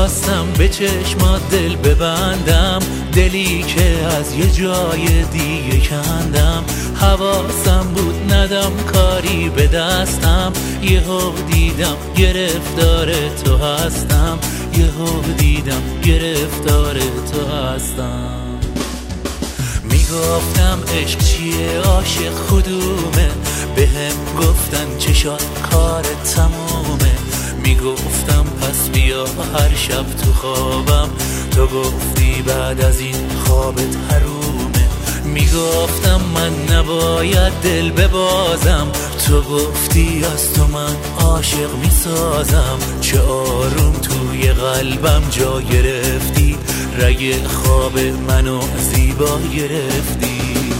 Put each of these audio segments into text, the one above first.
میخواستم به چشمات دل ببندم، دلی که از یه جای دیگه کندم. حواسم بود ندم کاری به دستم، یهو دیدم گرفتار تو هستم، یهو دیدم گرفتار تو هستم. میگفتم عشق چیه عاشق کدومه، بهم گفتن چشات کار تمومه. میگفتم پس بیا هر شب تو خوابم، تو گفتی بعد از این خوابت حرومه. میگفتم من نباید دل ببازم، تو گفتی از تو من عاشق میسازم. چه آروم توی قلبم جا گرفتی، رگ خواب منو زیبا گرفتی.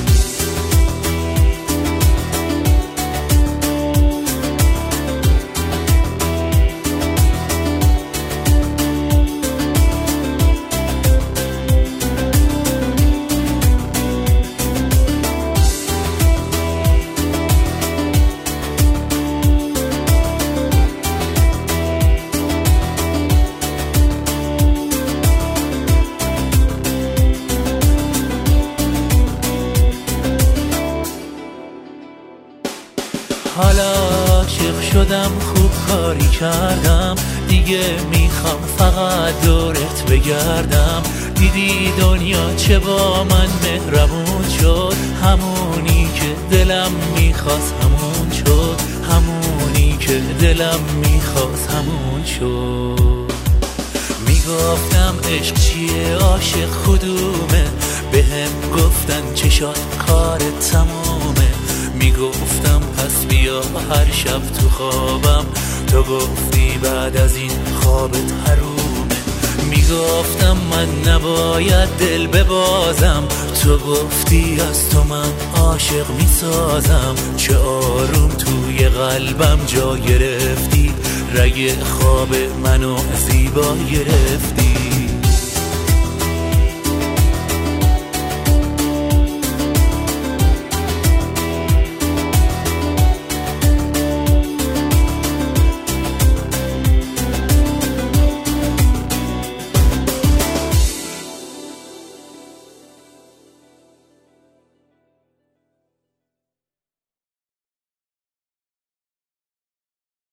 حالا عاشق شدم، خوب کاری کردم، دیگه میخوام فقط دورت بگردم. دیدی دنیا چه با من مهربون شد، همونی که دلم میخواست همون شد، همونی که دلم میخواست همون شد. میگفتم عشق چیه عاشق کدومه، بهم گفتن چشات کار تمومه. میگفتم پس بیا هر شب تو خوابم، تو گفتی بعد از این خوابت حرومه. میگفتم من نباید دل ببازم، تو گفتی از تو من عاشق میسازم. چه آروم توی قلبم جا گرفتی، رگ خواب منو زیبا گرفتی.